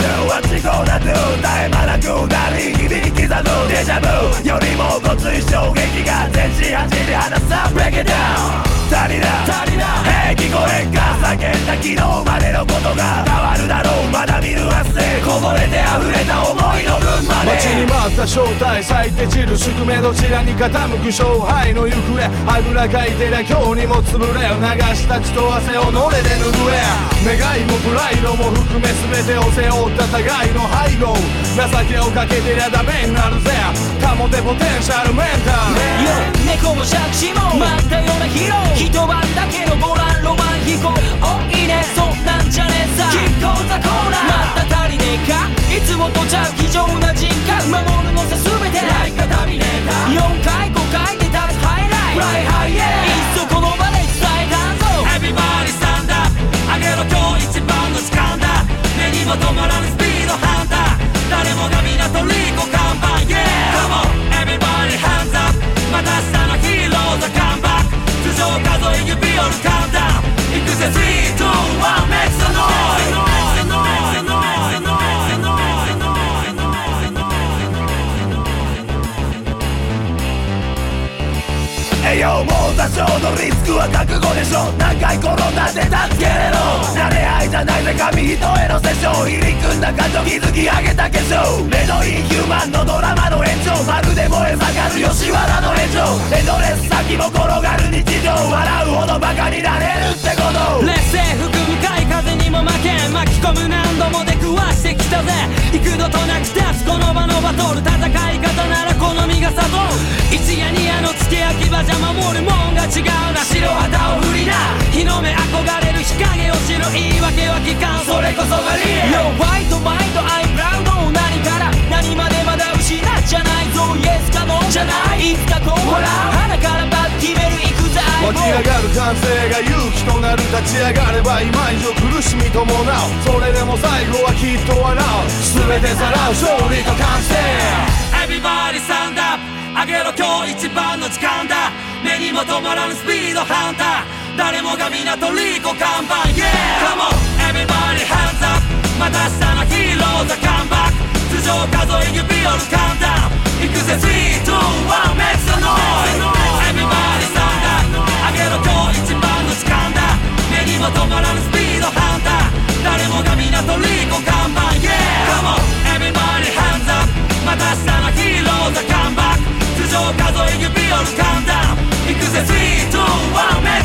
は思考など絶え間なく鳴り響き刻むデジャブよりもごつい衝撃が全身走り放さ Break it down 足りなHey 聞こえんか叫んだ昨日までのことが変わるだろうまだ見ぬ明日こぼれて溢れた思いの分まで待ちに待った正体咲いて散る宿命どちらに傾く勝敗の行方あぐらかいてりゃ今日にも潰れ流した血と汗をのれで拭え願いもプライドも含め全てを背負った互いの背後情けをかけてりゃダメになるぜ保てポテンシャルメンタル猫も借子も待ったようなヒーロー一晩だけのボランロマン飛行おいいねそんなんじゃねえさキッコーザコーナーまた足りねえかいつもとちゃう非常な人格守るのさ全てライカタミネーター4回5回で立つハイライトフライハイエーいっそこの場で伝えたんぞ Everybody stand up あげろ今日一番の時間だ目にも止まらぬスピードハンター誰もが港リコ看板 Yeah Come on everybody hands up また明日のヒーローザカムバック頭上数え指折るカウンダウン行くぜ3、2、1 Make some noise もう多少のリスクは覚悟でしょ何回転んだって助けれろ慣れ合いじゃないぜ紙一重のセッション入り組んだ感情築き上げた化粧目のインヒューマンのドラマの延長まるで燃え盛る吉原の炎上エンドレス先も転がる日常笑うほどバカになれるってこと劣勢吹く深い風にも負けん巻き込む何度も出くわしてきたぜ幾度となく立つこの場のバトル戦い方なら好みが悟る一夜二夜の付け焼き場じゃ守るもんが違うな白旗を振りな日の目憧れる日陰を知る言い訳は聞かんそれこそがリアル Yo white mind I'm proud 何から何までまだ失っちゃないぞ Yes かもじゃないいつかこう鼻からバッ決める行くぜ湧き上がる感性が勇気となる立ち上がれば今以上苦しみ伴うそれでも最後はきっと笑う全てさらう勝利と完成 Everybody stand up あげろ今日一番の時間だ目にも止まらぬスピードハンター誰もが港リコ看板 Yeah Come on everybody hands up また明日のヒーローザカムバック頭上数え指折るカウンダウン行くぜ3、2、1 Make some noise Everybody stand up あげろ今日一番の時間だ目にも止まらぬスピードハンター誰もが港リコ看板 Yeah Come on everybody hands up また明日のヒーローザカムバック頭上数え指折るカウンダウン行くぜ3、2、1 Make